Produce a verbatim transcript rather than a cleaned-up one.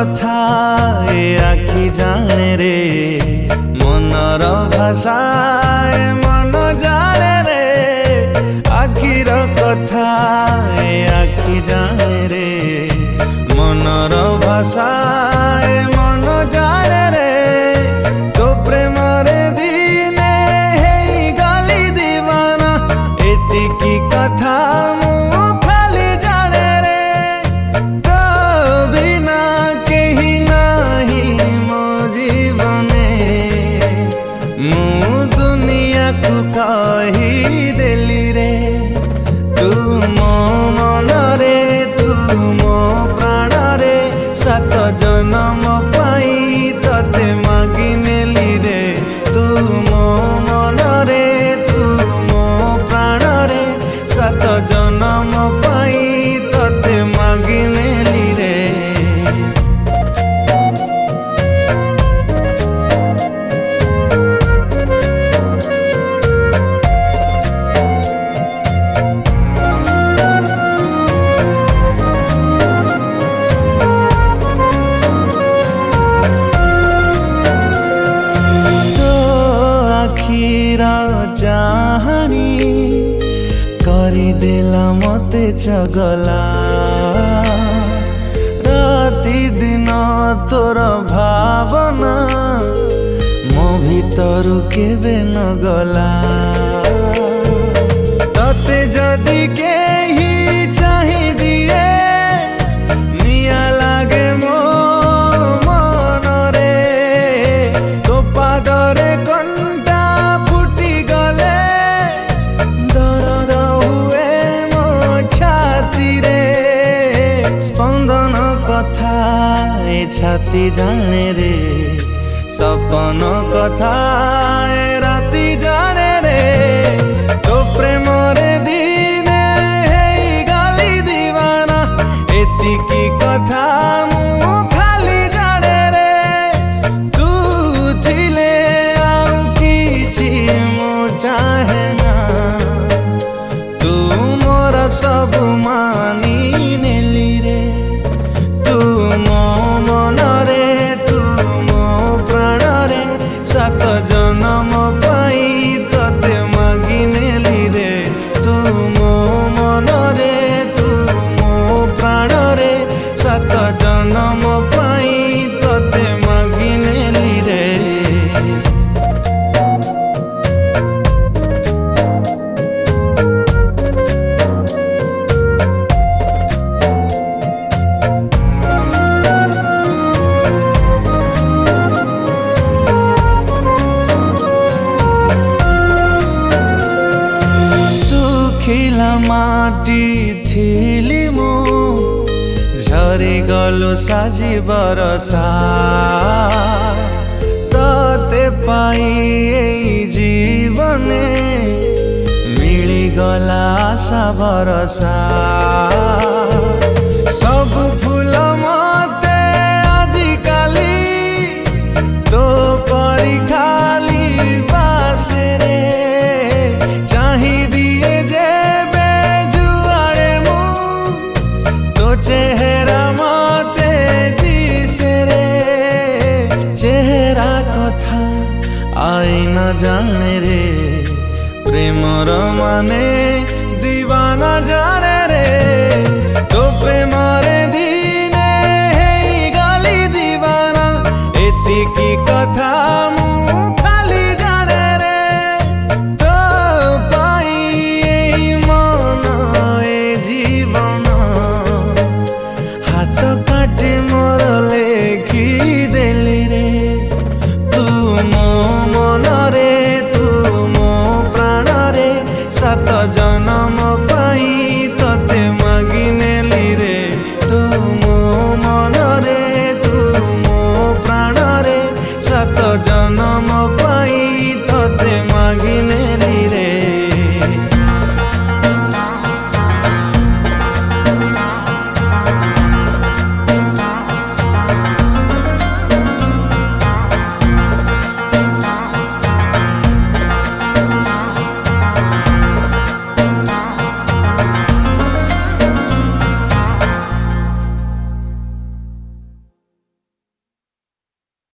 कथा ए आखि जाने रे मनर भाषा ए मन जाने रे आखिर कथा ए आखि जाने रे मनर भाषा ए मन जाने रे तो प्रेम रे दिने हेई गली दीवाना एतिकी कथा कही देली रे तू मो मन रे तू मो प्राण रे सात जन्म पाई तते मागी नेली रे तू मो मन रे तू मो प्राण रे सात जन्म पाई तते मागी नेली रे। चाहनी करदेला मते चगला राति दिन तोर भावना मो भीतर केबे न गला तते जदि केही चाहि दिए निया लागे मो मन रे तो पादरे स्पंदन कथा ए छाती जाने रे सपन कथा ए राति जाने रे तो प्रेम रे दिने हेई गली दीवाना एतिकी कथा मु खाली जाने रे तू थिले आउ किछि मु चाहे ना तू मोर सब मानी नेली रे तू मो मन रे तू मो प्राण रे सात जन्म पाई तते मागी नेली रे तू मो मन रे तू मो प्राण रे सात जन्म पाई तते मागी नेली रे। खिला माटी थिली मु झरी गलो साजी बरसा तते पाई एई जीवने मिली गला आशा भरसा सब फूल मते आजी काली तो परी खाली बासे रे चाही दिए जे चेहरा मते दिसे रे चेहरा कथा आई न जाने रे प्रेमर माने दीवाना जाने रे तो प्रेम रे